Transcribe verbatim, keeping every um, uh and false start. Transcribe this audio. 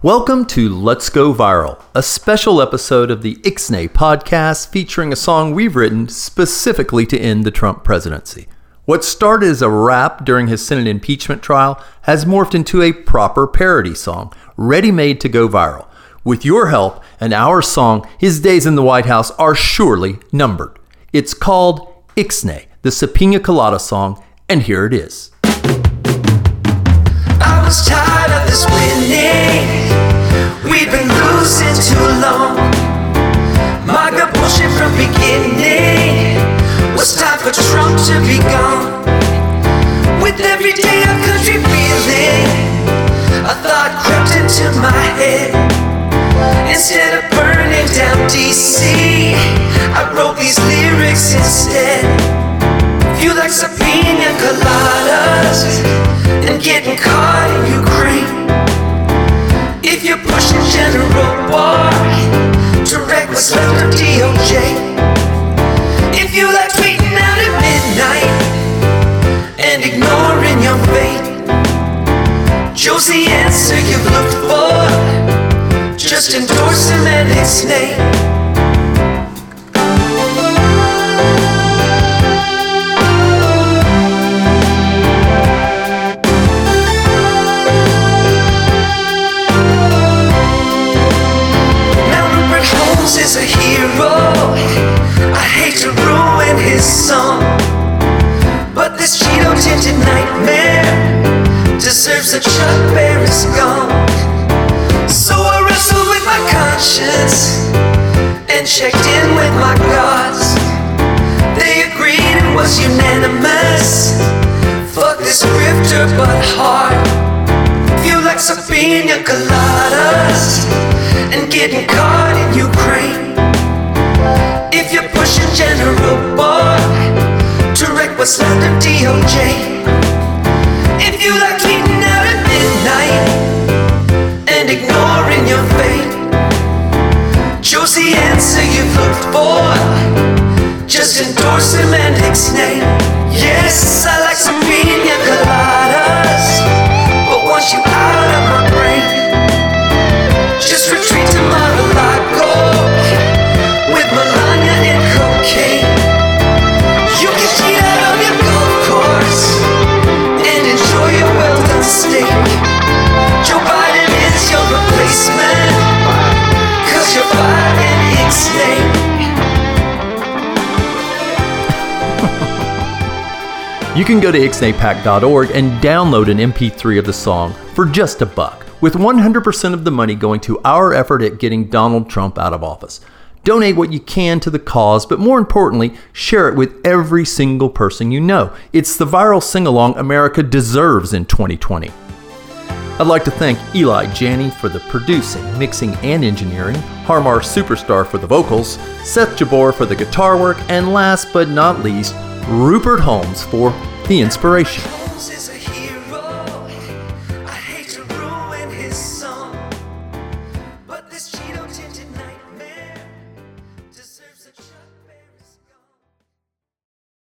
Welcome to Let's Go Viral, a special episode of the Ixnay podcast featuring a song we've written specifically to end the Trump presidency. What started as a rap during his Senate impeachment trial has morphed into a proper parody song, ready-made to go viral. With your help and our song, his days in the White House are surely numbered. It's called Ixnay, the Sapina Colada song, and here it is. I was tired of this winning. We've been losing too long. MAGA bullshit from beginning. Was time for Trump to be gone. With every day our country feeling, a thought crept into my head. Instead of burning down D C, I wrote these lyrics instead. Feel like Sapina Coladas and getting caught in Ukraine. If you're pushing General Barr to wreck what's left of D O J. If you like tweeting out at midnight and ignoring your fate, Joe's the answer you've looked for. Just endorse him and Ixnay. Is a hero. I hate to ruin his song, but this Cheeto tinted nightmare deserves a Chuck Berry skunk. So I wrestled with my conscience and checked in with my gods. They agreed it was unanimous. Fuck this grifter but hard. Feel like Sapina Coladas and getting caught in Ukraine. If you're pushing General Barr to wreck what's left of D O J. If you like tweeting out at midnight and ignoring your fate, Joe's the answer you've looked for. Just endorse him and Ixnay. Yes, I like some pina coladas, but once you out of my brain, just retreat to Mar-a-Lago with Melania and cocaine. You can cheat out on your golf course and enjoy your well-done steak. Joe Biden is your replacement, cause you're fighting Ixnay. You can go to ixnay pack dot org and download an M P three of the song for just a buck, with one hundred percent of the money going to our effort at getting Donald Trump out of office. Donate what you can to the cause, but more importantly, share it with every single person you know. It's the viral sing-along America deserves in twenty twenty. I'd like to thank Eli Janney for the producing, mixing, and engineering, Harmar Superstar for the vocals, Seth Jabor for the guitar work, and last but not least, Rupert Holmes for the inspiration.